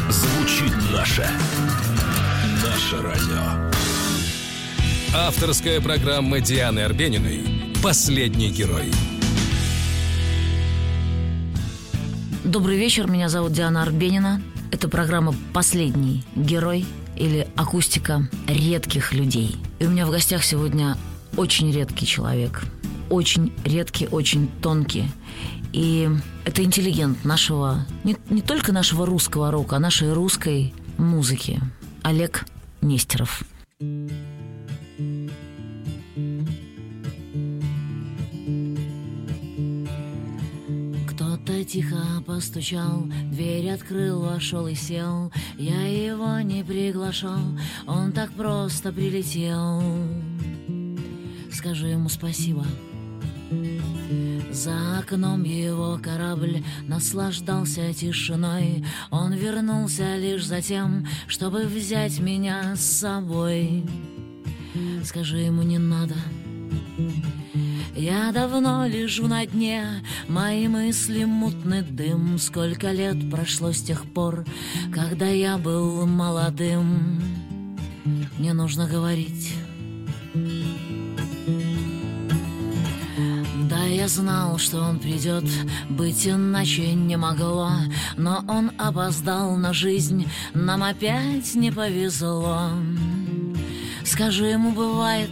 Звучит наше радио. Авторская программа Дианы Арбениной «Последний герой». Добрый вечер, меня зовут Диана Арбенина. Это программа «Последний герой» или «Акустика редких людей». И у меня в гостях сегодня очень редкий человек. Очень редкий, очень тонкий. И это интеллигент нашего, не только нашего русского рока, а нашей русской музыки. Олег Нестеров. Кто-то тихо постучал, дверь открыл, вошел и сел. Я его не приглашал, он так просто прилетел. Скажи ему спасибо. За окном его корабль наслаждался тишиной. Он вернулся лишь за тем, чтобы взять меня с собой. Скажи ему не надо. Я давно лежу на дне, мои мысли мутный дым. Сколько лет прошло с тех пор, когда я был молодым. Не нужно говорить. Да, я знал, что он придет, быть иначе не могло. Но он опоздал на жизнь, нам опять не повезло. Скажи ему, бывает.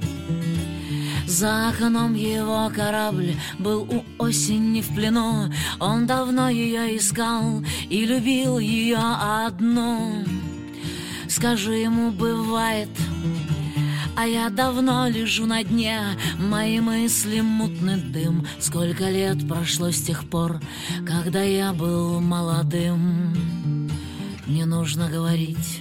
За окном его корабль был у осени в плену. Он давно ее искал и любил ее одну. Скажи ему, бывает. А я давно лежу на дне, мои мысли мутный дым. Сколько лет прошло с тех пор, когда я был молодым. Не нужно говорить.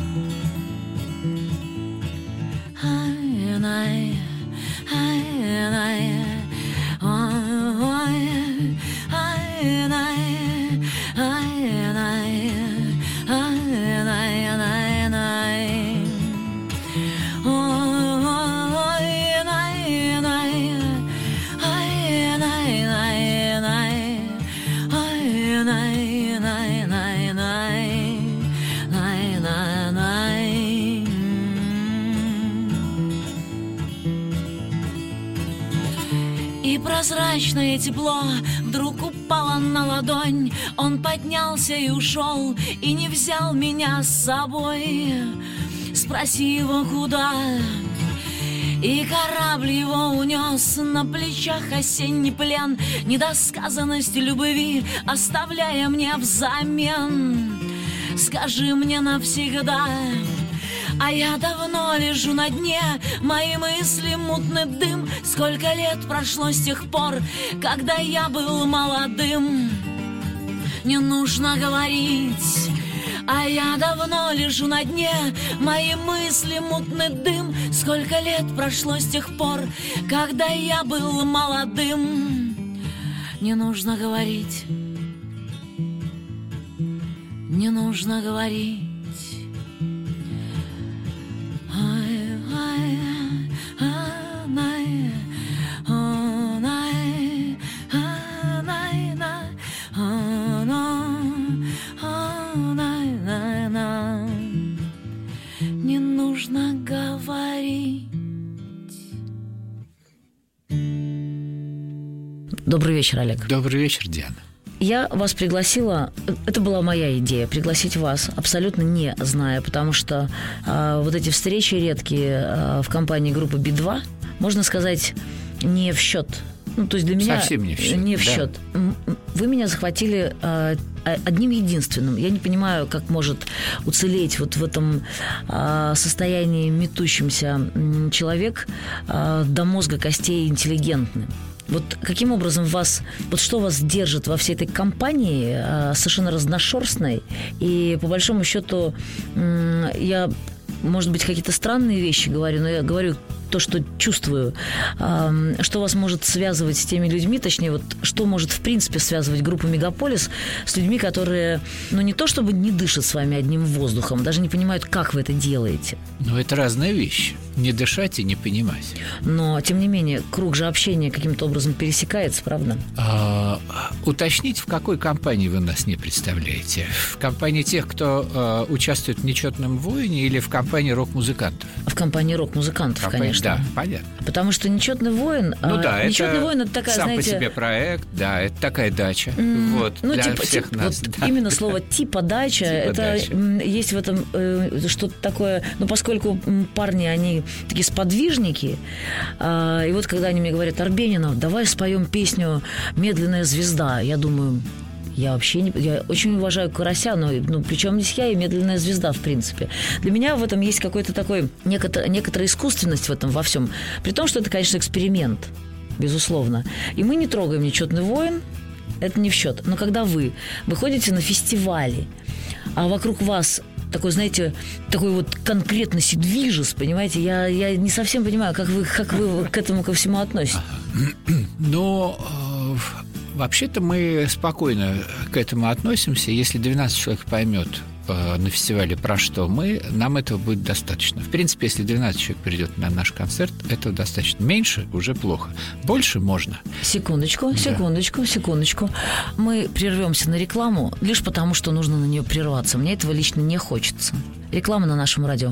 Прозрачное тепло вдруг упало на ладонь. Он поднялся и ушел, и не взял меня с собой. Спроси его, куда. И корабль его унес, на плечах осенний плен, недосказанность любви, оставляя мне взамен. Скажи мне навсегда. А я давно лежу на дне, мои мысли мутный дым. Сколько лет прошло с тех пор, когда я был молодым. Не нужно говорить. А я давно лежу на дне, мои мысли мутный дым. Сколько лет прошло с тех пор, когда я был молодым. Не нужно говорить. Не нужно говорить. Не нужно говорить. Добрый вечер, Олег. Добрый вечер, Диана. Я вас пригласила, это была моя идея, пригласить вас, абсолютно не зная, потому что вот эти встречи редкие в компании группы Би-2, можно сказать, не в счет. Ну, то есть для меня совсем не в счет. Не в счет. Вы меня захватили одним единственным. Я не понимаю, как может уцелеть вот в этом состоянии метущемся человек до мозга костей интеллигентным. Вот каким образом вас, вот что вас держит во всей этой компании, совершенно разношерстной, и по большому счету я, может быть, какие-то странные вещи говорю, но я говорю то, что чувствую, что вас может связывать с теми людьми, точнее, вот что может, в принципе, связывать группу «Мегаполис» с людьми, которые, ну, не то чтобы не дышат с вами одним воздухом, даже не понимают, как вы это делаете. Но это разные вещи. не дышать и не понимать. Но, тем не менее, круг же общения каким-то образом пересекается, правда? Уточнить, в какой компании вы нас не представляете? В компании тех, кто участвует в «Нечетном воине», или в компании рок-музыкантов? В компании рок-музыкантов, конечно. Да, понятно. Потому что «Нечетный воин», «Нечетный воин» — это такая, сам знаете... по себе проект, да, это такая дача. Вот, для всех нас. Вот именно слово «типа дача», это есть в этом что-то такое... Ну, поскольку парни, они такие сподвижники, и вот когда они мне говорят: Арбенинов, давай споем песню «Медленная звезда», я думаю... Я очень уважаю Карася, но причем здесь я и «Медленная звезда», в принципе. Для меня в этом есть какой-то такой некоторая искусственность в этом во всем. При том, что это, конечно, эксперимент, безусловно. И мы не трогаем «Нечетный воин», это не в счет. Но когда вы выходите на фестивали, а вокруг вас такой, знаете, такой вот конкретности движес, понимаете, я не совсем понимаю, как вы к этому ко всему относитесь. Но... Вообще-то мы спокойно к этому относимся. Если 12 человек поймет на фестивале, про что нам этого будет достаточно. В принципе, если 12 человек придет на наш концерт, этого достаточно. Меньше уже плохо. Больше можно. Секундочку. Мы прервемся на рекламу лишь потому, что нужно на нее прерваться. Мне этого лично не хочется. Реклама на нашем радио.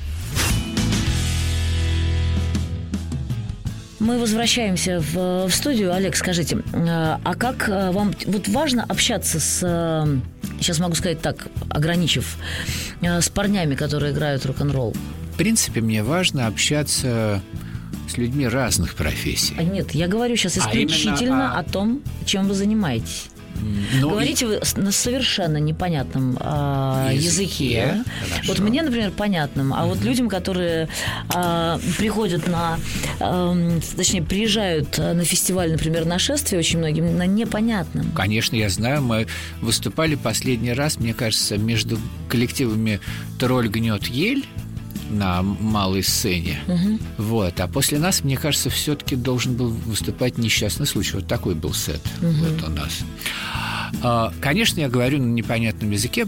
Мы возвращаемся в студию. Олег, скажите, а как вам вот важно общаться с, сейчас могу сказать так, ограничив, с парнями, которые играют рок-н-ролл? В принципе, мне важно общаться с людьми разных профессий. Нет, я говорю сейчас исключительно о том, чем вы занимаетесь. Говорите вы на совершенно непонятном языке. Хорошо. Вот мне, например, понятным, а вот людям, которые приходят точнее, приезжают на фестиваль, например, «Нашествие», очень многим на непонятном. Конечно, я знаю, мы выступали последний раз, мне кажется, между коллективами «Тролль гнет ель» на малой сцене. Вот. А после нас, мне кажется, все-таки должен был выступать «Несчастный случай». Вот такой был сет вот у нас. Конечно, я говорю на непонятном языке.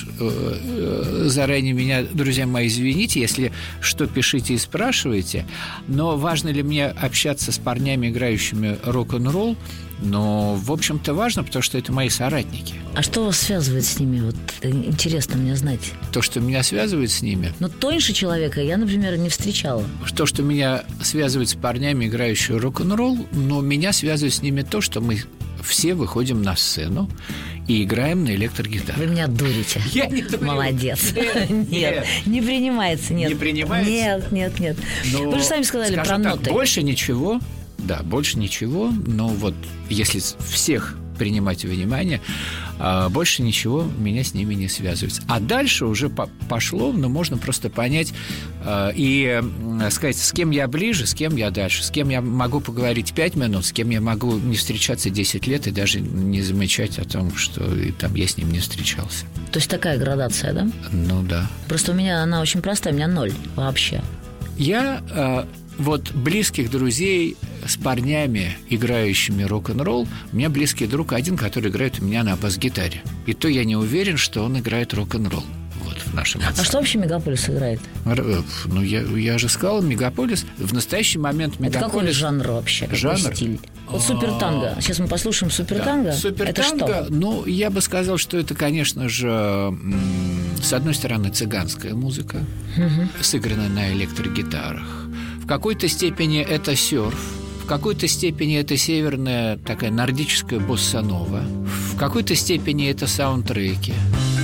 Заранее меня, друзья мои, извините, если что, пишите и спрашивайте. Но важно ли мне общаться с парнями, играющими рок-н-ролл? Но, в общем-то, важно, потому что это мои соратники. А что вас связывает с ними? Вот интересно мне знать. То, что меня связывает с ними? Но тоньше человека я, например, не встречала. То, что меня связывает с парнями, играющими рок-н-ролл, но меня связывает с ними то, что мы все выходим на сцену и играем на электрогитаре. Вы меня дурите. Я не дурю. Молодец. Нет, не принимается. Нет. Не принимается? Нет. Но, вы же сами сказали про ноты. Больше ничего. Да, больше ничего. Но вот если всех принимать во внимание, больше ничего меня с ними не связывается. А дальше уже пошло, но можно просто понять и сказать, с кем я ближе, с кем я дальше, с кем я могу поговорить 5 минут, с кем я могу не встречаться 10 лет и даже не замечать о том, что там я с ним не встречался. То есть такая градация, да? Ну да. Просто у меня она очень простая, у меня 0 вообще. Я... Вот близких друзей с парнями, играющими рок-н-ролл, у меня близкий друг один, который играет у меня на бас-гитаре. И то я не уверен, что он играет рок-н-ролл. Вот в нашем ансамбле. А что вообще «Мегаполис» играет? Ну, я же сказал, «Мегаполис». В настоящий момент «Мегаполис». Это какой жанр вообще? Жанр? Какой стиль? Вот «Супертанго». Сейчас мы послушаем «Супертанго». Да. «Супертанго», это что? Ну, я бы сказал, что это, конечно же, с одной стороны, цыганская музыка, сыгранная на электрогитарах. В какой-то степени это серф, в какой-то степени это северная такая нордическая босса-нова, в какой-то степени это саундтреки.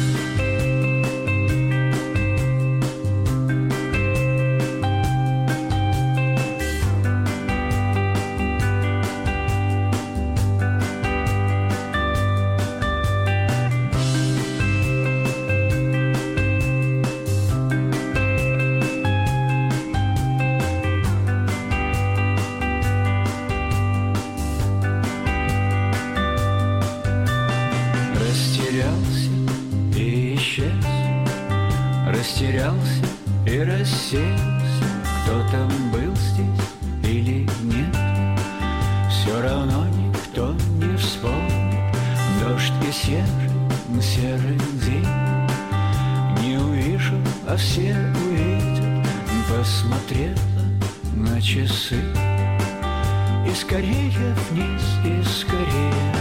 Растерялся и рассеялся, кто там был здесь или нет. Все равно никто не вспомнит дождь и серый день. Не увижу, а все увидят посмотрела на часы. И скорее вниз, и скорее.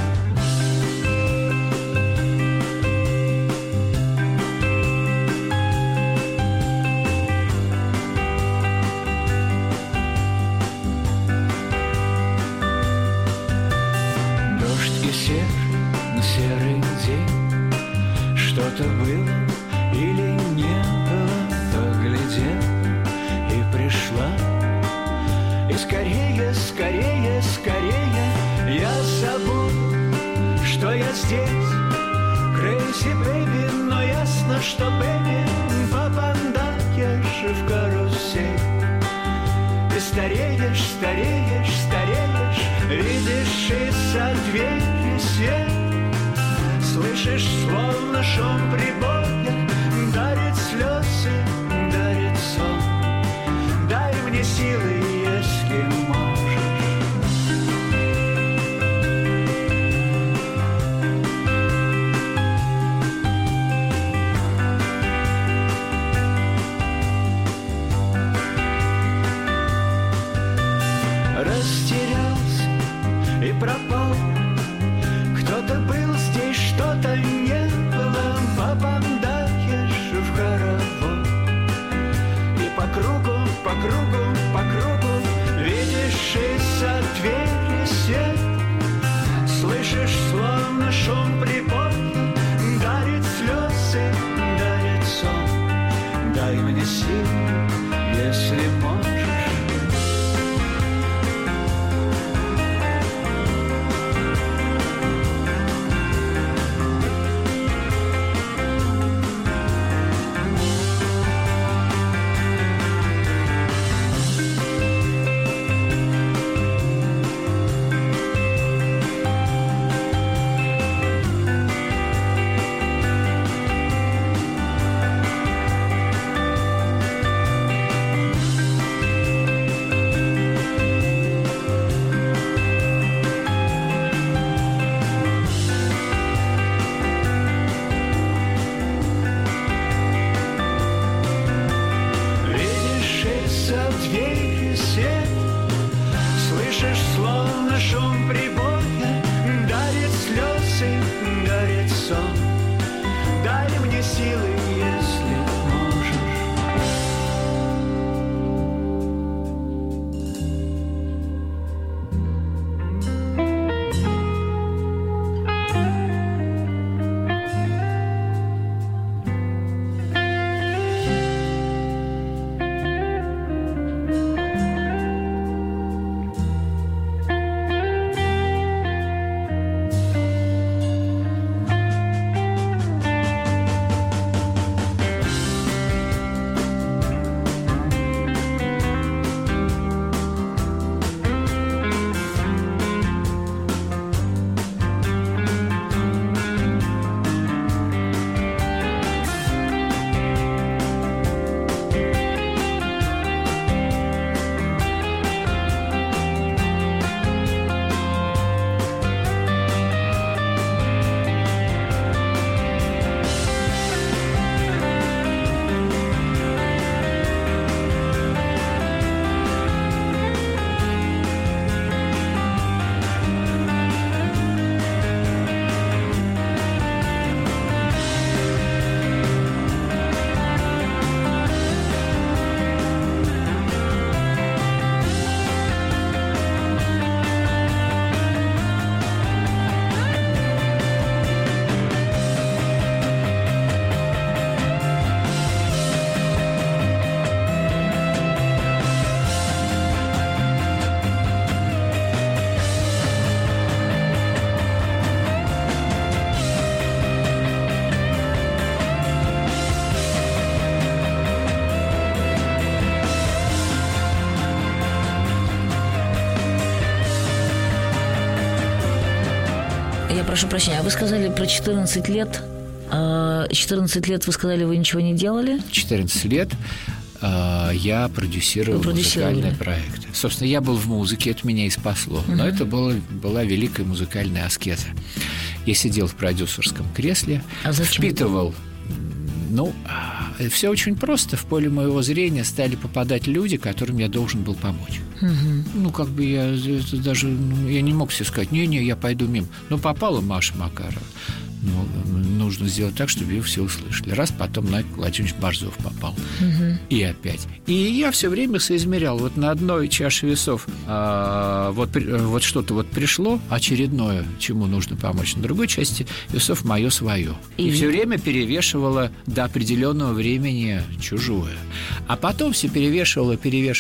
Дождь и серый день. Что-то было или не было, поглядела и пришла. И скорее, скорее, скорее я забуду, что я здесь. Crazy baby, но ясно, что baby попадаешь в карусель. Ты стареешь, стареешь, стареешь, видишь из-за двери свет. Слышишь, словно шум прибоя, дарит слезы, дарит сон. Дай мне силы, если можешь. Растерялся и пропал. Кто-то был здесь, что-то не было. Попадаешь в хоровод. И по кругу, по кругу, по кругу видишь из-за двери свет. Слышишь, словно шум прибоя, дарит слезы, дарит сон. Дай мне силу, если можешь. Я прошу прощения, а вы сказали про 14 лет. 14 лет, вы сказали, вы ничего не делали? 14 лет я продюсировал музыкальные проекты. Собственно, я был в музыке, это меня и спасло. Но это была великая музыкальная аскеза. Я сидел в продюсерском кресле, впитывал все очень просто. В поле моего зрения стали попадать люди, которым я должен был помочь. Я не мог себе сказать, не, я пойду мимо. Попала Маша Макарова. Нужно сделать так, чтобы ее все услышали. Раз, потом Найк Владимирович Борзов попал. И опять. И я все время соизмерял. Вот на одной чаше весов вот что-то вот пришло очередное, чему нужно помочь. На другой части весов мое свое. И все время перевешивало до определенного времени чужое. А потом все перевешивало.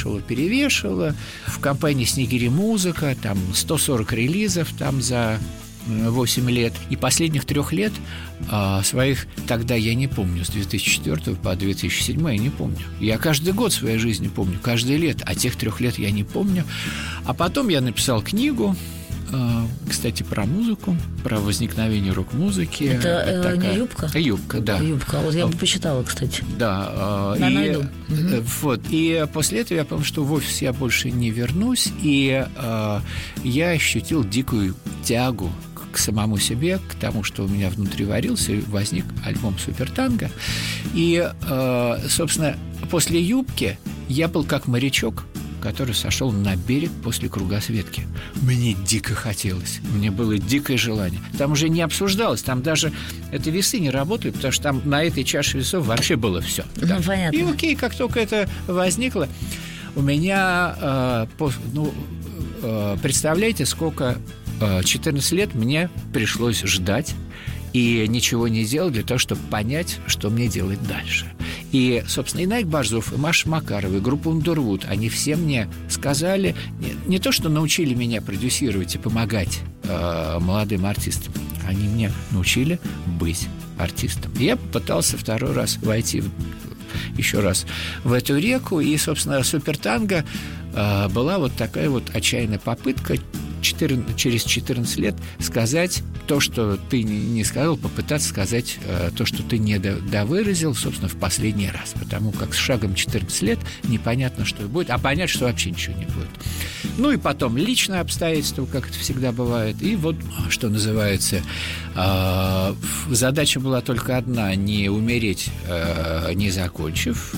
В компании «Снегири музыка» там 140 релизов там за 8 лет. И последних 3 лет своих, тогда я не помню, с 2004 по 2007 я не помню. Я каждый год своей жизни помню, каждое лето, а тех 3 лет я не помню. А потом я написал книгу, кстати, про музыку, про возникновение рок-музыки. Это не «Юбка»? «Юбка», да. «Юбка», вот я бы почитала, кстати. Да. Найду. И после этого я понял, что в офис я больше не вернусь, и я ощутил дикую тягу к самому себе, к тому, что у меня внутри варился, и возник альбом «Супертанго». И, собственно, после «Юбки» я был как морячок, который сошел на берег после кругосветки. Мне дико хотелось, мне было дикое желание. Там уже не обсуждалось, там даже это весы не работали, потому что там на этой чаше весов вообще было все. Понятно. И окей, как только это возникло, у меня, представляете, сколько 14 лет мне пришлось ждать и ничего не делать для того, чтобы понять, что мне делать дальше. И, собственно, и Найк Борзов, и Маша Макарова, и группа Underwood, они все мне сказали, не то, что научили меня продюсировать и помогать молодым артистам, они мне научили быть артистом. И я попытался второй раз войти еще раз в эту реку, и, собственно, «Супертанго» была вот такая вот отчаянная попытка через 14 лет сказать то, что ты не сказал, попытаться сказать то, что ты не довыразил, собственно, в последний раз. Потому как с шагом 14 лет непонятно, что будет, а понять, что вообще ничего не будет. И потом личные обстоятельства, как это всегда бывает. И вот, что называется, задача была только одна – не умереть, не закончив.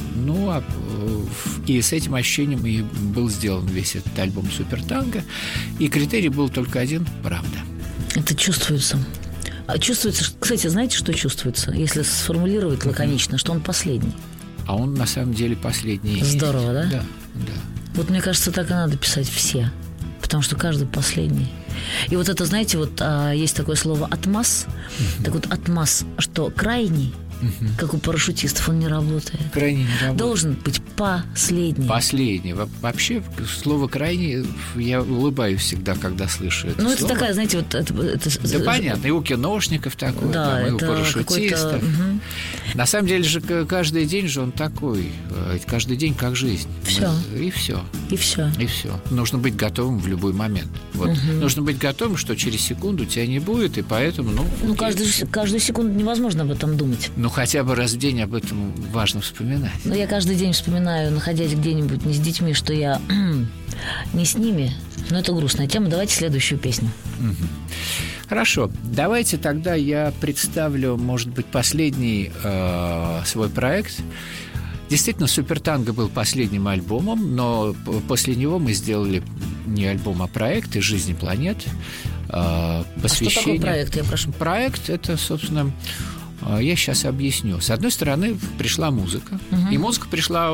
И с этим ощущением и был сделан весь этот альбом «Супертанго». И критерий был только один – правда. Это чувствуется. Чувствуется, кстати, знаете, что чувствуется? Если сформулировать лаконично, что он последний. А он на самом деле последний. Здорово, да? Да. Вот мне кажется, так и надо писать все. Потому что каждый последний. И вот это, знаете, вот есть такое слово «атмас». Так вот, «атмас», что крайний, как у парашютистов, он не работает. Крайний не работает. Должен быть последний. Последний. Вообще, слово «крайний» я улыбаюсь всегда, когда слышу это слово. Это такая, знаете, вот это... Да, понятно. И у киношников такое, да, и у парашютистов. На самом деле же каждый день же он такой. Каждый день как жизнь. Все. И все. И все. И все. Нужно быть готовым в любой момент. Вот. Нужно быть готовым, что через секунду тебя не будет, и поэтому... каждую секунду невозможно об этом думать. Хотя бы раз в день об этом важно вспоминать. Я каждый день вспоминаю, находясь где-нибудь не с детьми, что я не с ними. Но это грустная тема. Давайте следующую песню. Хорошо. Давайте тогда я представлю, может быть, последний свой проект. Действительно, «Супертанго» был последним альбомом, но после него мы сделали не альбом, а проект «Из жизни планет». Посвящение... А что такое проект, я прошу? Проект – это, собственно... Я сейчас объясню. С одной стороны, пришла музыка. И музыка пришла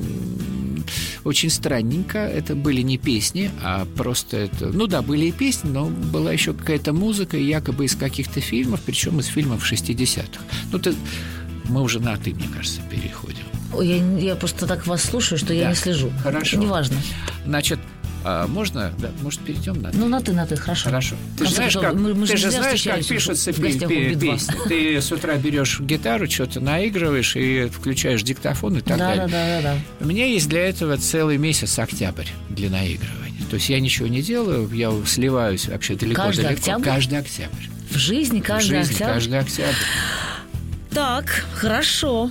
очень странненько. Это были не песни, а просто это... были и песни, но была еще какая-то музыка, якобы из каких-то фильмов, причем из фильмов 60-х. Мы уже на «ты», мне кажется, переходим. Я просто так вас слушаю, что я не слежу. Хорошо. Неважно. Значит, можно? Да, может, перейдем на «ты»? На «ты», хорошо. Хорошо. Ты же знаешь, как пишутся песни. Ты с утра берешь гитару, что-то наигрываешь и включаешь диктофон и так далее. Да. У меня есть для этого целый месяц октябрь для наигрывания. То есть я ничего не делаю, я сливаюсь вообще далеко-далеко. Каждый октябрь? Каждый октябрь. В жизни каждый октябрь? Каждый октябрь. Так, хорошо.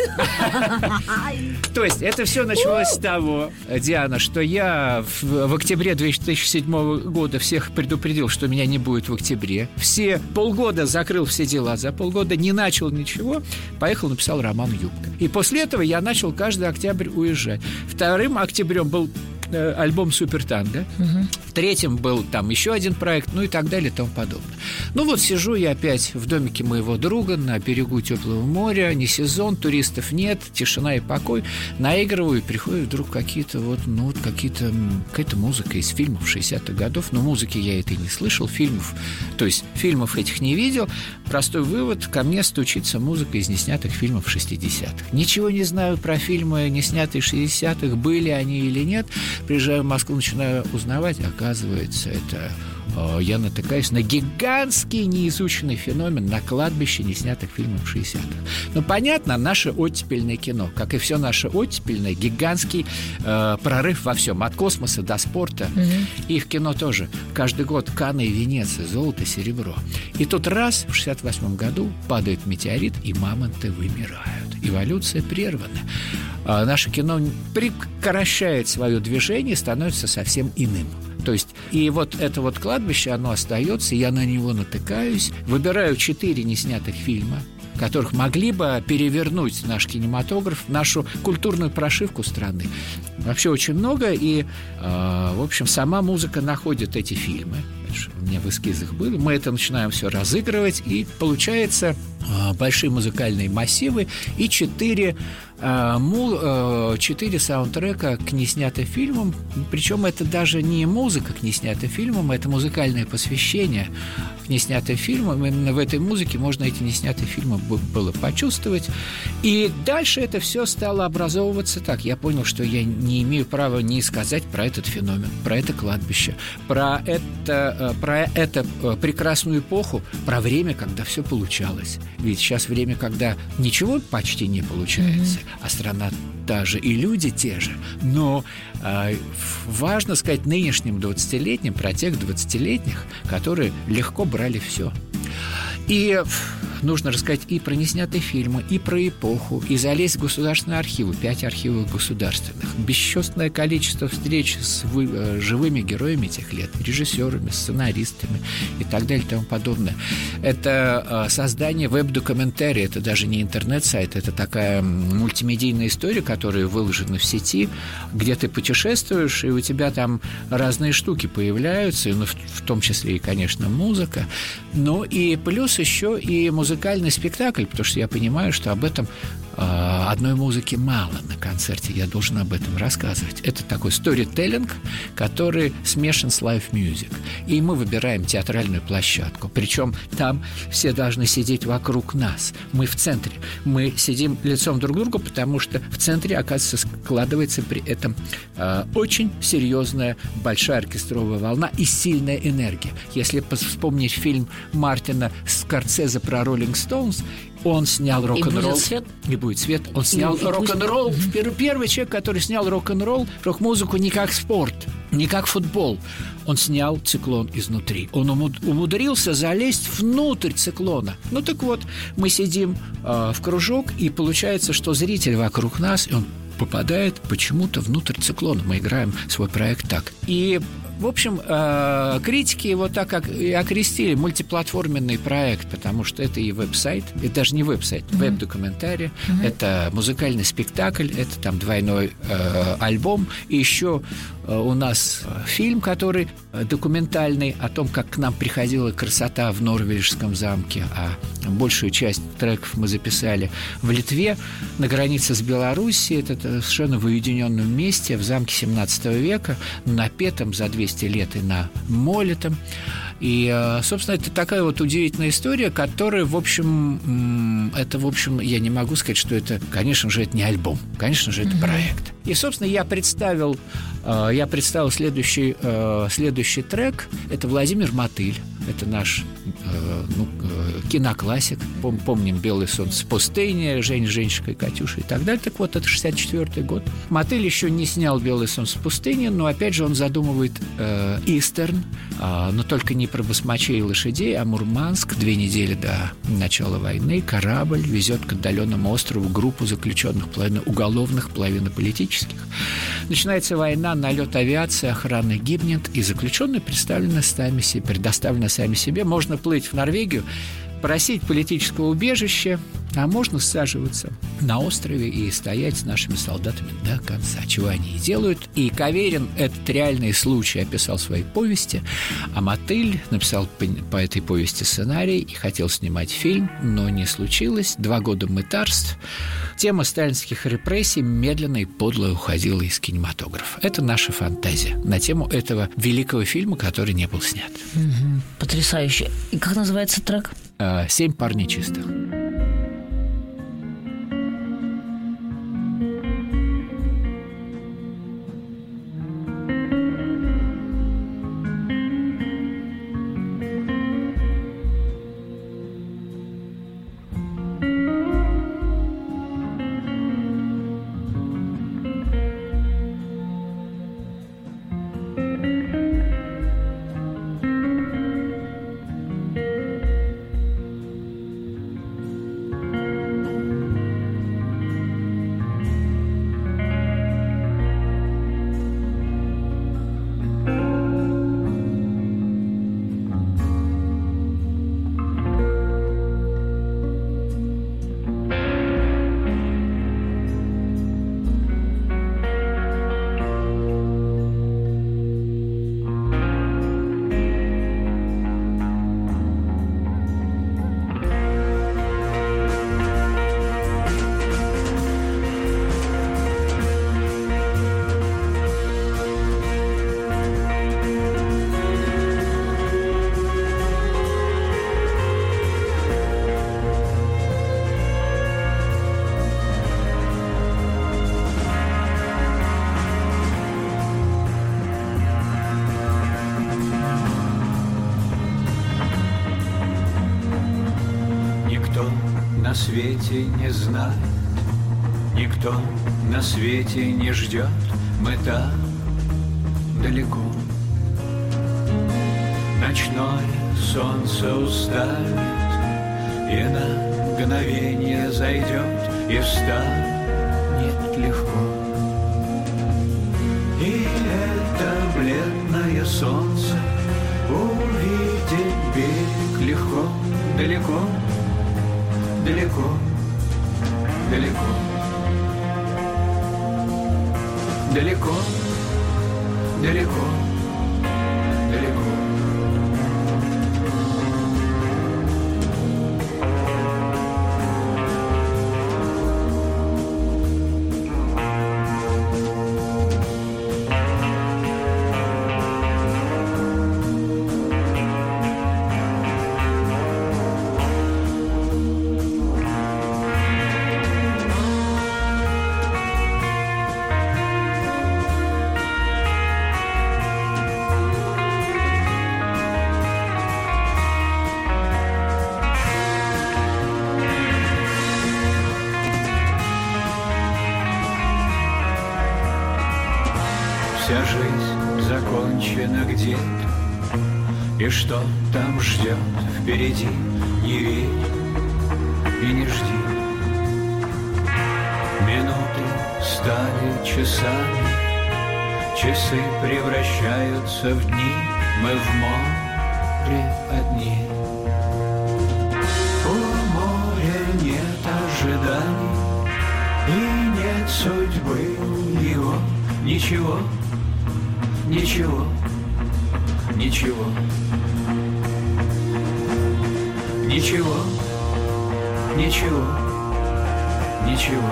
То есть это все началось с того, Диана, что я в октябре 2007 года всех предупредил, что меня не будет в октябре. Все полгода закрыл все дела, за полгода не начал ничего, поехал, написал роман «Юбка». И после этого я начал каждый октябрь уезжать. 2 октябрем был альбом «Супертанго». В 3-м был там еще один проект, ну и так далее и тому подобное. Ну вот сижу я опять в домике моего друга на берегу теплого моря, не сезон, туристов нет, тишина и покой. Наигрываю, и приходят вдруг какая-то музыка из фильмов 60-х годов. Но музыки я этой не слышал, фильмов этих не видел. Простой вывод: ко мне стучится музыка из неснятых фильмов 60-х. Ничего не знаю про фильмы, не снятые 60-х, были они или нет. Приезжаю в Москву, начинаю узнавать, оказывается, я натыкаюсь на гигантский неизученный феномен на кладбище неснятых фильмов 60-х. Ну, понятно, наше оттепельное кино, как и все наше оттепельное, гигантский прорыв во всем, от космоса до спорта. И в кино тоже. Каждый год Канны и Венеция, золото, серебро. И тут раз, в 68 году падает метеорит, и мамонты вымирают. Эволюция прервана. Наше кино прекращает свое движение и становится совсем иным. То есть, и вот это вот кладбище, оно остается, я на него натыкаюсь, выбираю 4 неснятых фильма, которых могли бы перевернуть наш кинематограф, нашу культурную прошивку страны. Вообще очень много, и, в общем, сама музыка находит эти фильмы. У меня в эскизах было. Мы это начинаем все разыгрывать, и получается большие музыкальные массивы и 4 саундтрека к неснятым фильмам. Причем это даже не музыка к неснятым фильмам, это музыкальное посвящение к неснятым фильмам. Именно в этой музыке можно эти неснятые фильмы было почувствовать. И дальше это все стало образовываться так. Я понял, что я не имею права не сказать про этот феномен, про это кладбище, про эту прекрасную эпоху, про время, когда все получалось. Ведь сейчас время, когда ничего почти не получается, а страна та же и люди те же. Но важно сказать нынешним 20-летним про тех 20-летних, которые легко брали все. И нужно рассказать и про неснятые фильмы, и про эпоху, и залезть в государственные архивы, 5 архивов государственных. Бесчетное количество встреч с живыми героями тех лет, режиссерами, сценаристами и так далее и тому подобное. Это создание веб-документария, это даже не интернет-сайт, это такая мультимедийная история, которая выложена в сети, где ты путешествуешь, и у тебя там разные штуки появляются, ну, в том числе и, конечно, музыка, но и плюс еще и музыкальный спектакль, потому что я понимаю, что об этом одной музыки мало на концерте, я должен об этом рассказывать. Это такой сторителлинг, который смешан с лайв-мьюзик. И мы выбираем театральную площадку. Причем там все должны сидеть вокруг нас. Мы в центре. Мы сидим лицом друг к другу, потому что в центре, оказывается, складывается при этом очень серьезная большая оркестровая волна и сильная энергия. Если вспомнить фильм Мартина Скорсезе про «Роллинг Стоунс», он снял рок-н-ролл. И будет свет. И будет свет. Он снял рок-н-ролл. Первый человек, который снял рок-н-ролл, рок-музыку не как спорт, не как футбол. Он снял циклон изнутри. Он умудрился залезть внутрь циклона. Ну так вот, мы сидим в кружок, и получается, что зритель вокруг нас, и он попадает почему-то внутрь циклона. Мы играем свой проект так. И в общем, критики его так как и окрестили мультиплатформенный проект, потому что это и веб-сайт, это даже не веб-сайт, веб-документарий, это музыкальный спектакль, это там двойной альбом, и еще у нас фильм, который документальный, о том, как к нам приходила красота в Норвежском замке, а большую часть треков мы записали в Литве, на границе с Белоруссией. Это совершенно в уединенном месте, в замке 17 века, напетом за 200 лет и на молитом. И, собственно, это такая вот удивительная история, которая, в общем, я не могу сказать, что это, конечно же, это не альбом, конечно же, это проект. И, собственно, я представил следующий трек. Это Владимир Мотыль, это наш киноклассик, помним «Белое солнце пустыни», «Женщина и Катюша» и так далее. Так вот, это 64-й год. Мотыль еще не снял «Белое солнце пустыни», но, опять же, он задумывает истерн, но только не про басмачей и лошадей, а Мурманск. 2 недели до начала войны корабль везет к отдаленному острову группу заключенных, половину уголовных, половину политических. Начинается война, налет авиации, охрана гибнет, и заключенные предоставлены сами себе. Можно плыть в Норвегию, просить политического убежища, а можно саживаться на острове и стоять с нашими солдатами до конца, чего они и делают. И Каверин этот реальный случай описал в своей повести, а Мотыль написал по этой повести сценарий и хотел снимать фильм, но не случилось. 2 года мытарств. Тема сталинских репрессий медленно и подло уходила из кинематографа. Это наша фантазия на тему этого великого фильма, который не был снят. Потрясающе. И как называется трек? «7 пар нечистых». На свете не знает, никто на свете не ждет, мы так далеко. Ночное солнце уставит, и на мгновение зайдет, и встанет легко. И это бледное солнце увидеть берег легко, далеко. Далеко, далеко, далеко, далеко, далеко. Вся жизнь закончена где-то, и что там ждет впереди, не верь и не жди. Минуты стали часами, часы превращаются в дни, мы в море одни. У моря нет ожиданий, и нет судьбы его, ничего. Ничего, ничего, ничего, ничего, ничего.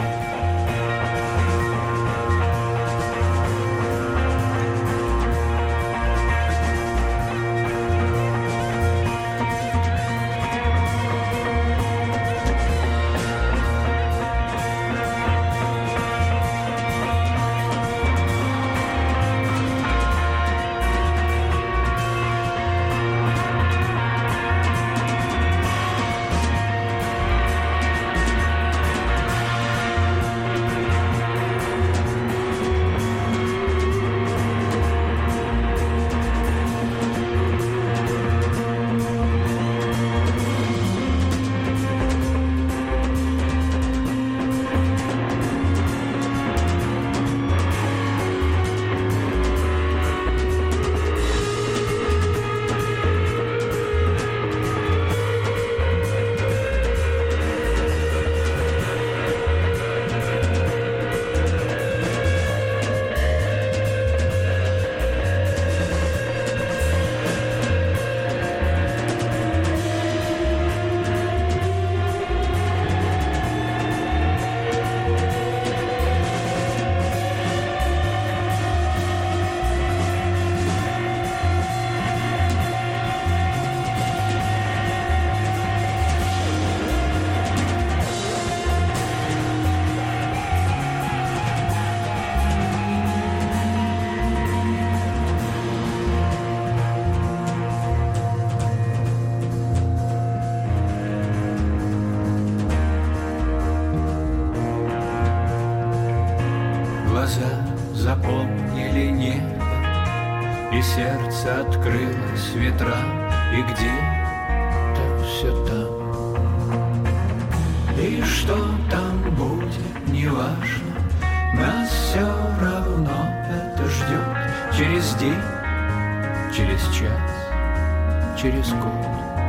глаза запомнили небо, и сердце открылось ветрам, и где-то все там. И что там будет, неважно, нас все равно это ждет. Через день, через час, через год.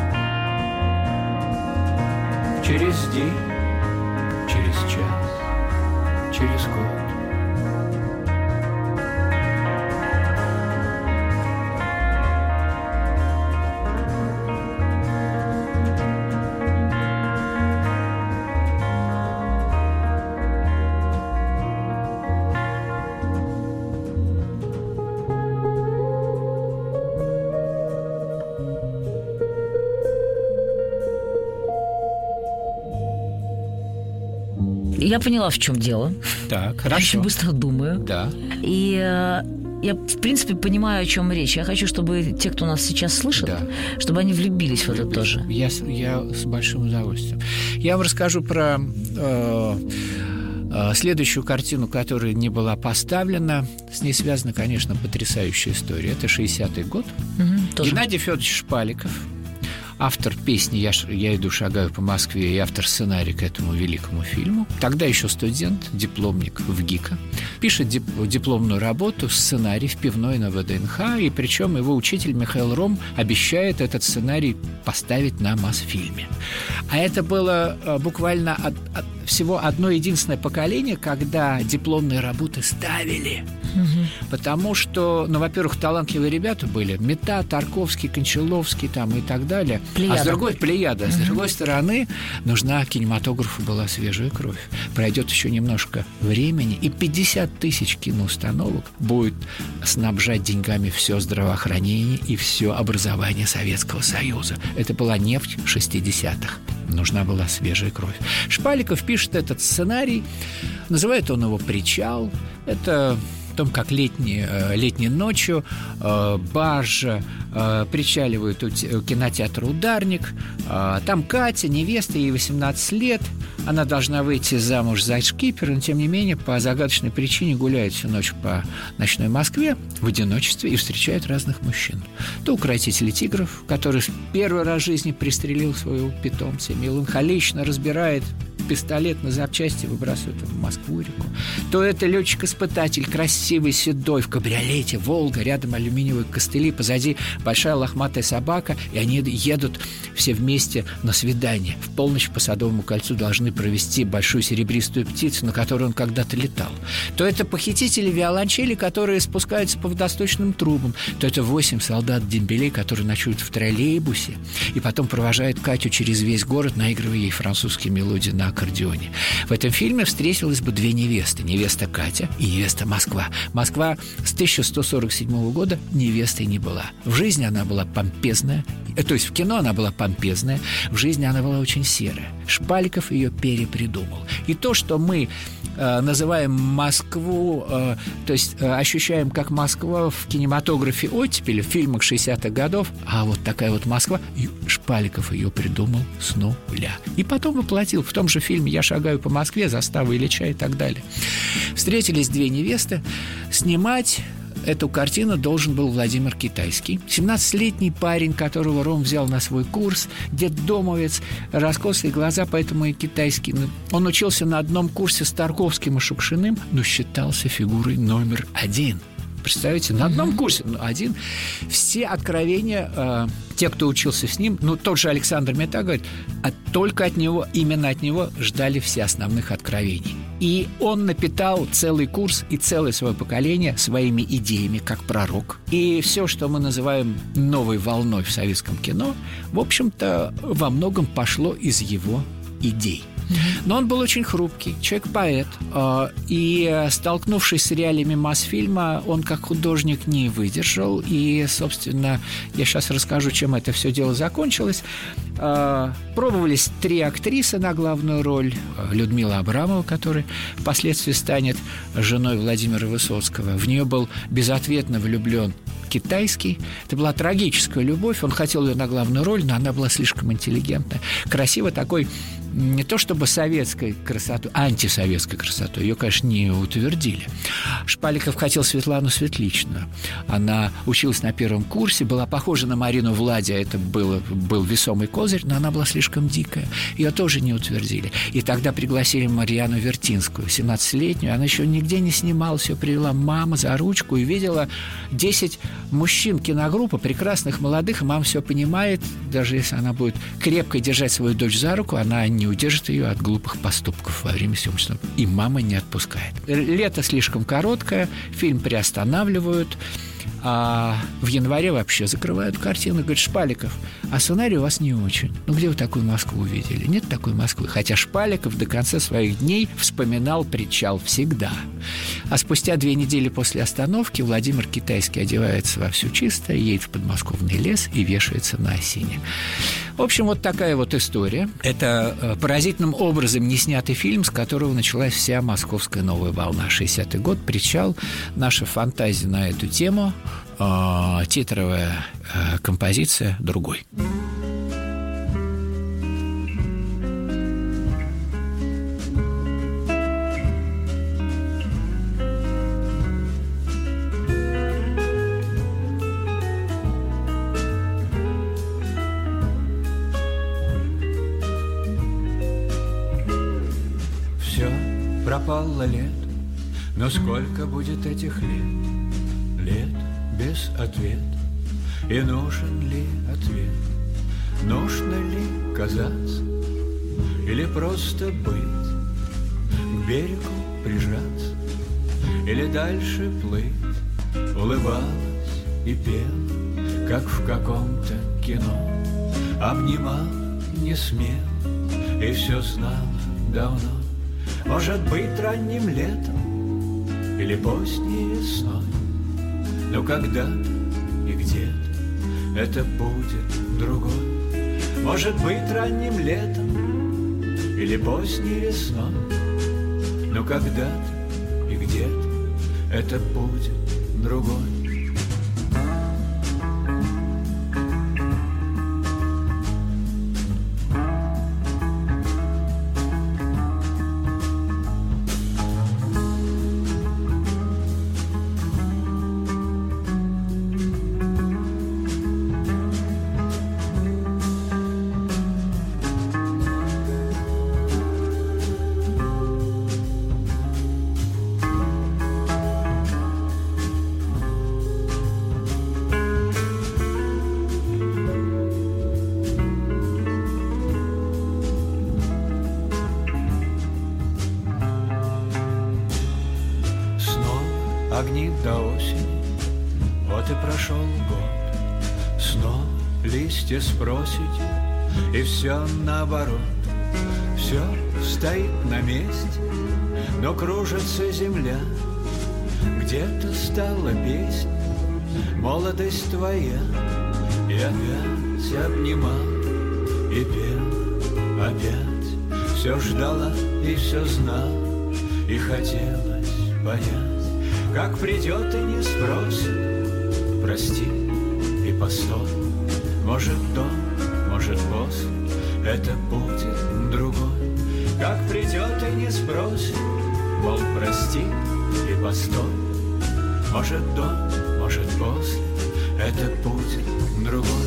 Через день, через час, через год. Я поняла, в чем дело. Так, Я хорошо. очень быстро думаю. Да. И я, в принципе, понимаю, о чем речь. Я хочу, чтобы те, кто нас сейчас слышит, Да. чтобы они влюбились в это тоже. Я с большим удовольствием. Я вам расскажу про следующую картину, которая не была поставлена. С ней связана, конечно, потрясающая история. Это 60-й год. Тоже. Геннадий Федорович Шпаликов, автор песни «Я иду, шагаю по Москве» и автор сценария к этому великому фильму. Тогда еще студент, дипломник в ГИКа. Пишет дипломную работу, сценарий в пивной на ВДНХ, и причем его учитель Михаил Ром обещает этот сценарий поставить на Мосфильме. А это было буквально всего одно единственное поколение, когда дипломные работы ставили. Потому что, во-первых, талантливые ребята были. Мета, Тарковский, Кончаловский там и так далее. Плеяда. А с другой стороны, нужна кинематографу была свежая кровь. Пройдет еще немножко времени, и 50 тысяч киноустановок будет снабжать деньгами все здравоохранение и все образование Советского Союза. Это была нефть 60-х. Нужна была свежая кровь. Шпаликов пишет этот сценарий. Называет он его «Причал». Это о том, как летней ночью баржа причаливает у кинотеатра «Ударник». Там Катя, невеста, ей 18 лет. Она должна выйти замуж за шкипера, но, тем не менее, по загадочной причине гуляет всю ночь по ночной Москве в одиночестве и встречает разных мужчин. То укротитель тигров, который первый раз в жизни пристрелил своего питомца, меланхолично разбирает пистолет на запчасти, выбрасывает его в Москву-реку. То это летчик-испытатель, красивый, седой, в кабриолете, «Волга», рядом алюминиевые костыли, позади большая лохматая собака, и они едут все вместе на свидание. В полночь по Садовому кольцу должны провести большую серебристую птицу, на которой он когда-то летал. То это похитители виолончели, которые спускаются по водосточным трубам. То это 8 солдат-дембелей, которые ночуют в троллейбусе и потом провожают Катю через весь город, наигрывая ей французские мелодии на аккордеоне. В этом фильме встретилась бы две невесты. Невеста Катя и невеста Москва. Москва с 1147 года невестой не была. В жизни она была помпезная, то есть в кино она была помпезная, в жизни она была очень серая. Шпаликов ее перепридумал. И то, что мы называем Москву, то есть ощущаем как Москва в кинематографе оттепели, в фильмах 60-х годов, а вот такая вот Москва, Шпаликов ее придумал с нуля. И потом воплотил в том же фильме «Я шагаю по Москве», «Застава Ильича» и так далее. Встретились две невесты. Снимать эту картину должен был Владимир Китайский. 17-летний парень, которого Ром взял на свой курс, детдомовец, раскосые глаза, поэтому и китайский. Он учился на одном курсе с Тарковским и Шукшиным, но считался фигурой номер один. Представляете, на одном курсе, один. Все откровения, те, кто учился с ним, тот же Александр Мета говорит, только от него, именно от него ждали все основных откровений. И он напитал целый курс и целое свое поколение своими идеями, как пророк. И все, что мы называем новой волной в советском кино, в общем-то, во многом пошло из его идей. Но он был очень хрупкий, человек-поэт. И, столкнувшись с реалиями Мосфильма, он как художник не выдержал. И, собственно, я сейчас расскажу, чем это все дело закончилось. Пробовались 3 актрисы на главную роль. Людмила Абрамова, которая впоследствии станет женой Владимира Высоцкого. В нее был безответно влюблен Китайский. Это была трагическая любовь. Он хотел ее на главную роль, но она была слишком интеллигентная. Красиво такой не то чтобы советской красотой, антисоветской красотой. Ее, конечно, не утвердили. Шпаликов хотел Светлану Светличную. Она училась на первом курсе, была похожа на Марину Влади, это был весомый козырь, но она была слишком дикая. Ее тоже не утвердили. И тогда пригласили Марьяну Вертинскую, 17-летнюю. Она еще нигде не снималась, ее привела мама за ручку и видела 10 мужчин киногруппы, прекрасных, молодых. И мама все понимает, даже если она будет крепко держать свою дочь за руку, она не удержит ее от глупых поступков во время съемочного. И мама не отпускает. Лето слишком короткое, фильм приостанавливают, а в январе вообще закрывают картину. Говорит: Шпаликов, а сценарий у вас не очень. Ну, где вы такую Москву увидели? Нет такой Москвы. Хотя Шпаликов до конца своих дней вспоминал Причал всегда. А спустя 2 недели после остановки Владимир Китайский одевается во все чисто, едет в подмосковный лес и вешается на осине. В общем, вот такая вот история. Это поразительным образом не снятый фильм, с которого началась вся московская новая волна. 60-й год, Причал, наша фантазия на эту тему, титровая композиция «Другой». Пропало лет, но сколько будет этих лет? Лет без ответа. И нужен ли ответ? Нужно ли казаться? Или просто быть? К берегу прижаться? Или дальше плыть? Улыбалась и пела, как в каком-то кино. Обнимала не смело и все знала давно. Может быть, ранним летом или поздней весной, но когда-то и где-то это будет другой. Может быть, ранним летом или поздней весной, но когда-то и где-то это будет другой. Огни до осени, вот и прошел год. Снова листья спросите, и все наоборот. Все стоит на месте, но кружится земля. Где-то стала песня, молодость твоя. И опять обнимал, и пел опять. Все ждала и все знала, и хотелось понять. Как придет и не спросит, прости и постой. Может, до, может, после, это будет другой. Как придет и не спросит, мол, прости и постой. Может, до, может, после, это будет другой.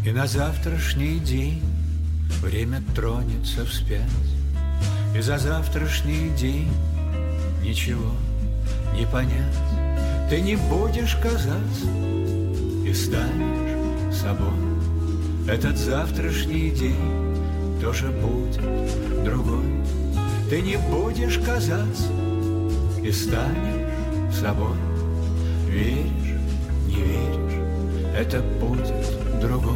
И на завтрашний день время тронется вспять, и за завтрашний день ничего не понять. Ты не будешь казаться и станешь собой. Этот завтрашний день тоже будет другой. Ты не будешь казаться и станешь собой. Веришь, не веришь, это будет другой.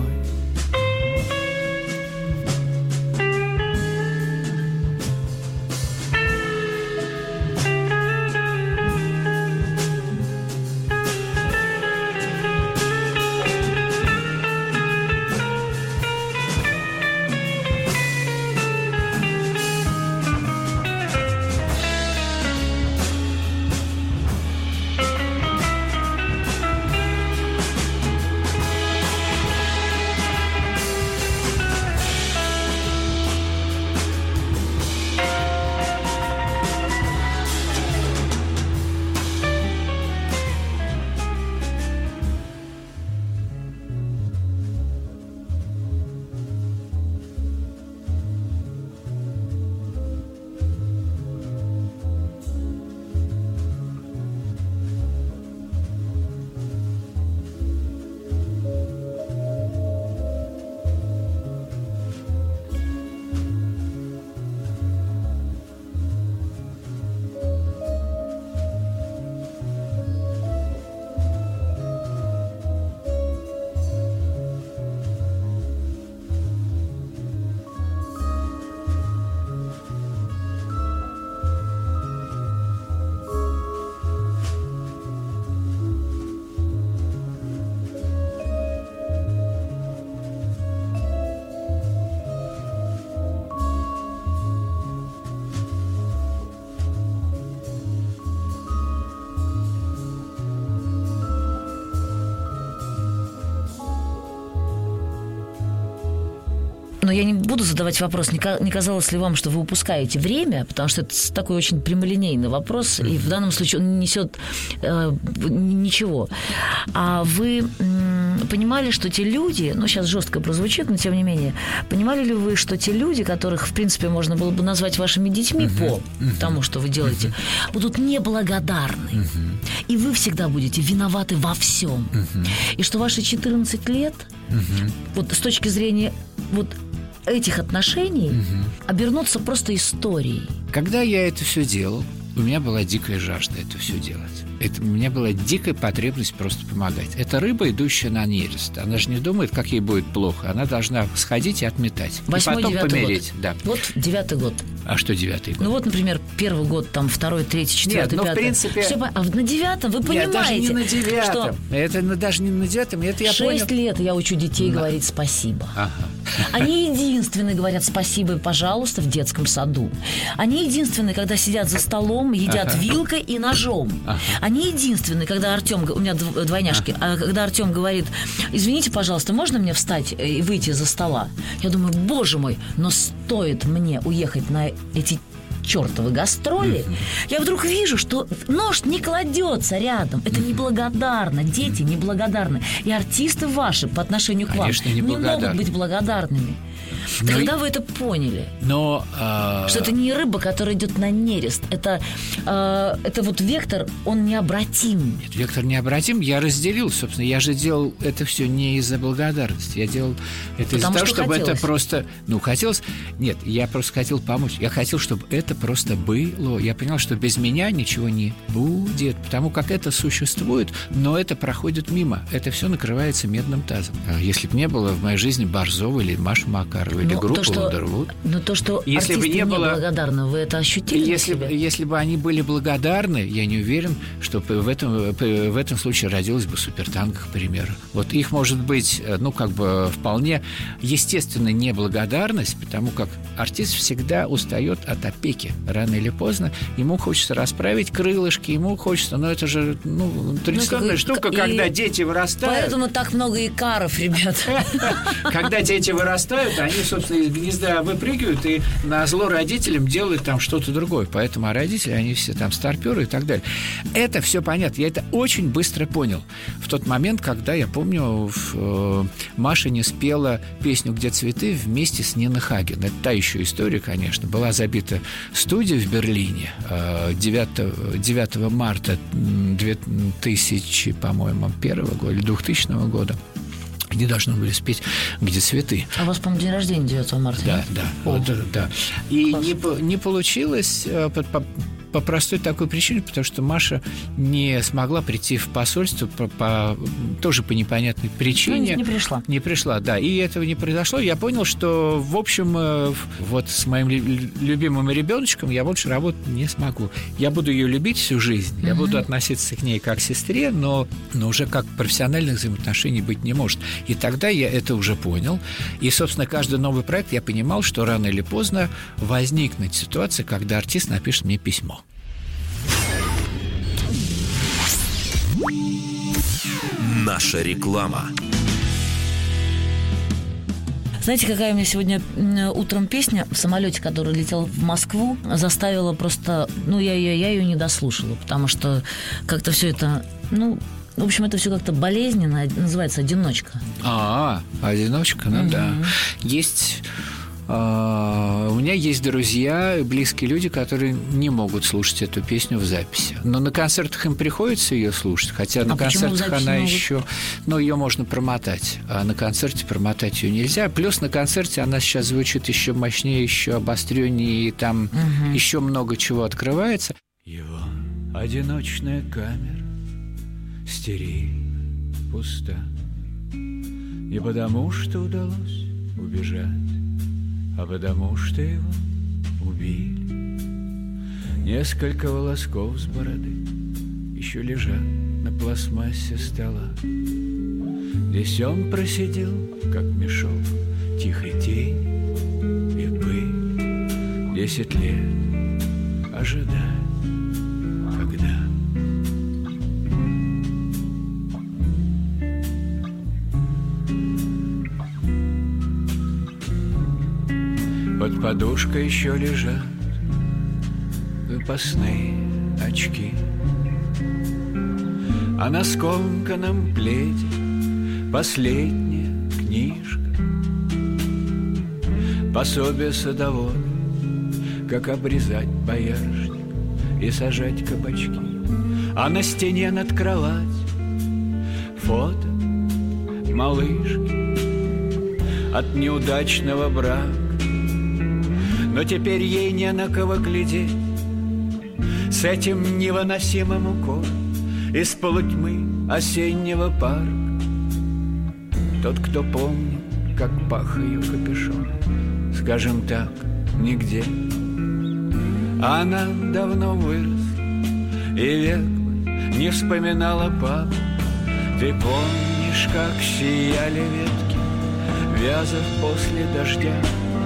Но я не буду задавать вопрос, не казалось ли вам, что вы упускаете время, потому что это такой очень прямолинейный вопрос, и в данном случае он не несет ничего. А вы понимали, что те люди, ну, сейчас жестко прозвучит, но тем не менее, понимали ли вы, что те люди, которых, в принципе, можно было бы назвать вашими детьми по тому, что вы делаете, будут неблагодарны. И вы всегда будете виноваты во всем. И что ваши 14 лет, вот с точки зрения вот этих отношений, обернутся просто историей. Когда я это все делал, у меня была дикая жажда это все делать. У меня была дикая потребность просто помогать. Это рыба, идущая на нерест. Она же не думает, как ей будет плохо. Она должна сходить и отметать. 8-й, и потом помереть. Год. Да. Вот 9-й год. А что 9-й год? Ну вот, например, 1-й год, там 2-й, 3-й, 4-й, 5-й. Нет, в принципе... А на 9-м вы понимаете, даже не на 9-м. Что... Это даже не на 9-м. Это я 6 понял. лет я учу детей говорить спасибо. Они единственные говорят спасибо и пожалуйста в детском саду. Они единственные, когда сидят за столом, едят вилкой и ножом. Они единственные, когда Артем, у меня двойняшки, когда Артем говорит: извините, пожалуйста, можно мне встать и выйти из-за стола? Я думаю, боже мой, но стоит мне уехать на эти чертовы гастроли, я вдруг вижу, что нож не кладется рядом. Это неблагодарно. Дети неблагодарны. И артисты ваши по отношению к вам не могут быть благодарными. Когда вы это поняли? Что это не рыба, которая идет на нерест. Это вот вектор, он необратим. Нет, вектор необратим. Я разделил, собственно. Я же делал это все не из-за благодарности. Я делал это из-за того, чтобы это просто... хотелось... Нет, я просто хотел помочь. Я хотел, чтобы это просто было. Я понял, что без меня ничего не будет. Потому как это существует, но это проходит мимо. Это все накрывается медным тазом. Если бы не было в моей жизни Борзова или Маши Макаровой, или группы Wonderwood. Но то, что если артисты не благодарны, вы это ощутили? Если бы они были благодарны, я не уверен, что в этом случае родилась бы Супертанго, к примеру. Вот их может быть, вполне естественно неблагодарность, потому как артист всегда устает от опеки. птички. Рано или поздно ему хочется расправить крылышки, ему хочется, но это же, традиционная штука, когда дети вырастают. Поэтому так много икаров, ребят. Когда дети вырастают, они, собственно, из гнезда выпрыгивают и на зло родителям делают там что-то другое. Поэтому родители, они все там старпёры и так далее. Это все понятно. Я это очень быстро понял. В тот момент, когда, я помню, Маша не спела песню «Где цветы» вместе с Ниной Хаген. Это та еще история, конечно. Была забита студия в Берлине 9 марта 2000, по-моему, 1 года или 2000 года. Они должны были спеть «Где цветы». А у вас, по-моему, день рождения 9 марта? Да. И не получилось по простой такой причине, потому что Маша не смогла прийти в посольство тоже по непонятной причине. Не пришла, да. И этого не произошло. Я понял, что, в общем, вот с моим любимым ребеночком я больше работать не смогу. Я буду ее любить всю жизнь, я буду относиться к ней как к сестре, но уже как профессиональных взаимоотношений быть не может. И тогда я это уже понял. И, собственно, каждый новый проект я понимал, что рано или поздно возникнет ситуация, когда артист напишет мне письмо. Наша реклама. Знаете, какая у меня сегодня утром песня в самолете, который летел в Москву, заставила просто... я ее не дослушала, потому что как-то все это... в общем, это все как-то болезненно. Называется «Одиночка». «Одиночка», да. Есть... У меня есть друзья, близкие люди, которые не могут слушать эту песню в записи. Но на концертах им приходится ее слушать, хотя на концертах она еще... ее можно промотать, а на концерте промотать ее нельзя. Плюс на концерте она сейчас звучит еще мощнее, еще обостреннее, и там еще много чего открывается. Его одиночная камера стерильна, пуста. Не потому, что удалось убежать, а потому что его убили. Несколько волосков с бороды еще лежат на пластмассе стола. Здесь он просидел, как мешок, тихой тени и пыль. 10 лет ожидая, когда... Под подушкой еще лежат запасные очки, а на скомканном пледе последняя книжка, пособие садовода, как обрезать боярышник и сажать кабачки, а на стене над кроватью фото малышки от неудачного брака. Но теперь ей не на кого глядеть с этим невыносимым укором из полутьмы осеннего парка. Тот, кто помнит, как пах ее капюшон, скажем так, нигде. Она давно выросла и век бы не вспоминала папу. Ты помнишь, как сияли ветки вязов после дождя?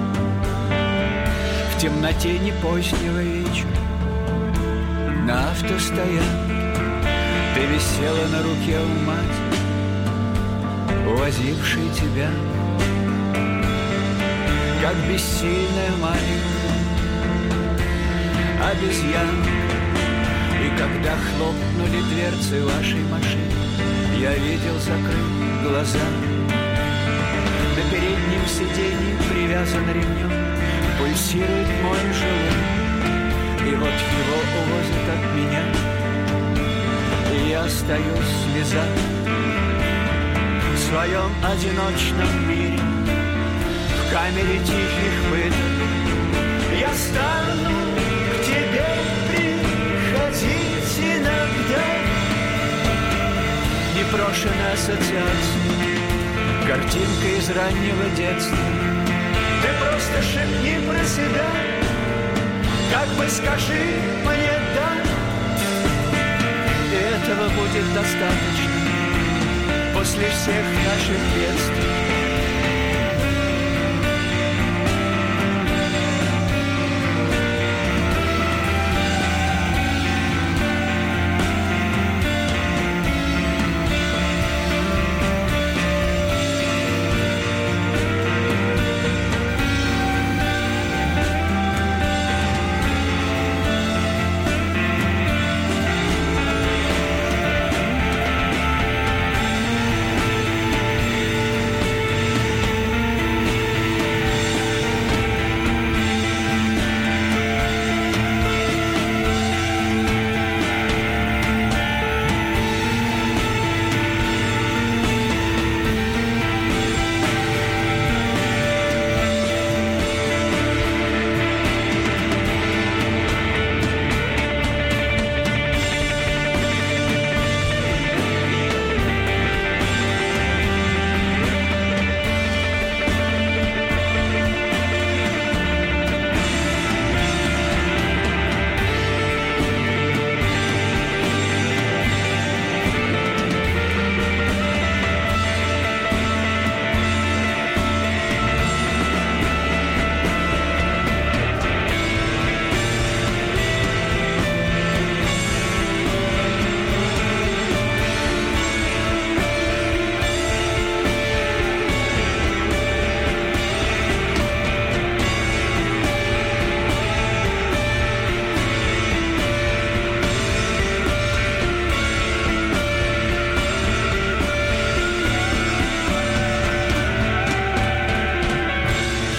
В темноте не позднего вечера на автостоянке ты висела на руке у матери, увозившей тебя, как бессильная маленькая обезьянка. И когда хлопнули дверцы вашей машины, я видел, закрыв глаза, на переднем сиденье привязан ремнем пульсирует мой желудок, и вот его увозят от меня, и я остаюсь слезать в своем одиночном мире, в камере тихих пыток. Я стану к тебе приходить иногда. Непрошенная ассоциация, картинка из раннего детства. Ты просто шепни про себя, как бы скажи мне «да». И этого будет достаточно после всех наших бедствий.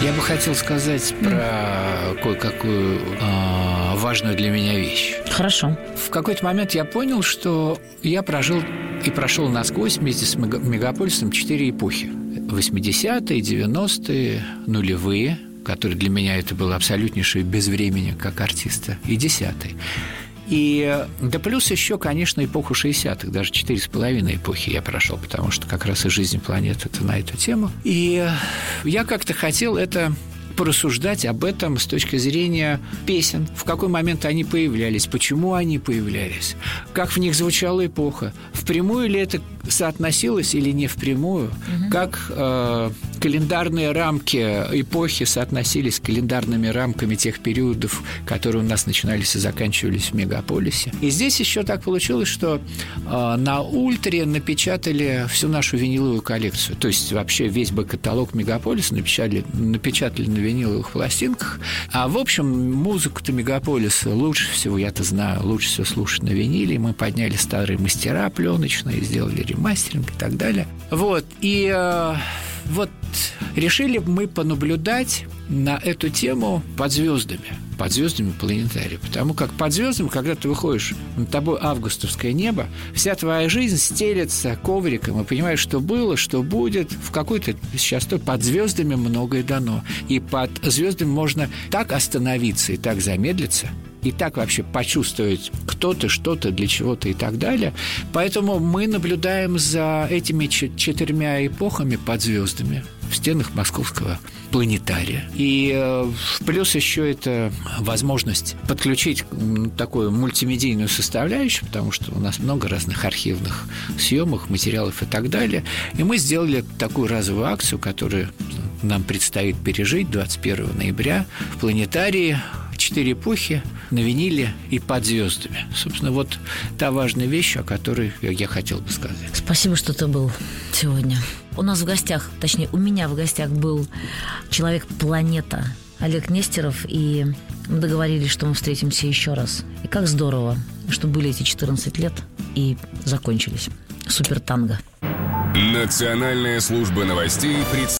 Я бы хотел сказать про кое-какую важную для меня вещь. Хорошо. В какой-то момент я понял, что я прожил и прошел насквозь вместе с мегаполисом 4 эпохи. 80-е, 90-е, нулевые, которые для меня это было абсолютнейшее безвременье как артиста, и 10-е. И да плюс еще, конечно, эпоху 60-х, даже 4,5 эпохи я прошел, потому что как раз и «Жизнь планеты» – это на эту тему. И я как-то хотел это порассуждать об этом с точки зрения песен, в какой момент они появлялись, почему они появлялись, как в них звучала эпоха, впрямую ли это соотносилось или не впрямую, как календарные рамки эпохи соотносились с календарными рамками тех периодов, которые у нас начинались и заканчивались в мегаполисе. И здесь еще так получилось, что на «Ультре» напечатали всю нашу виниловую коллекцию, то есть вообще весь бэк-каталог мегаполиса напечатали на виниловых пластинках. А в общем, музыку-то мегаполиса лучше всего, я-то знаю, лучше всего слушать на виниле. Мы подняли старые мастера пленочные, сделали ремастеринг и так далее. Вот. И вот решили мы понаблюдать на эту тему под звездами планетария. Потому как под звездами, когда ты выходишь, над тобой августовское небо, вся твоя жизнь стелется ковриком, и понимаешь, что было, что будет. В какой-то сейчас под звездами многое дано. И под звездами можно так остановиться и так замедлиться, и так вообще почувствовать, кто ты, что ты, для чего ты и так далее. Поэтому мы наблюдаем за этими 4 эпохами под звездами в стенах московского планетария. И плюс еще это возможность подключить такую мультимедийную составляющую, потому что у нас много разных архивных съемок, материалов и так далее. И мы сделали такую разовую акцию, которую нам предстоит пережить 21 ноября в планетарии. 4 эпохи на виниле и под звездами. Собственно, вот та важная вещь, о которой я хотел бы сказать. Спасибо, что ты был сегодня. У нас в гостях, точнее, у меня в гостях был человек-планета Олег Нестеров, и мы договорились, что мы встретимся еще раз. И как здорово, что были эти 14 лет и закончились. Супер танго. Национальная служба новостей представляет.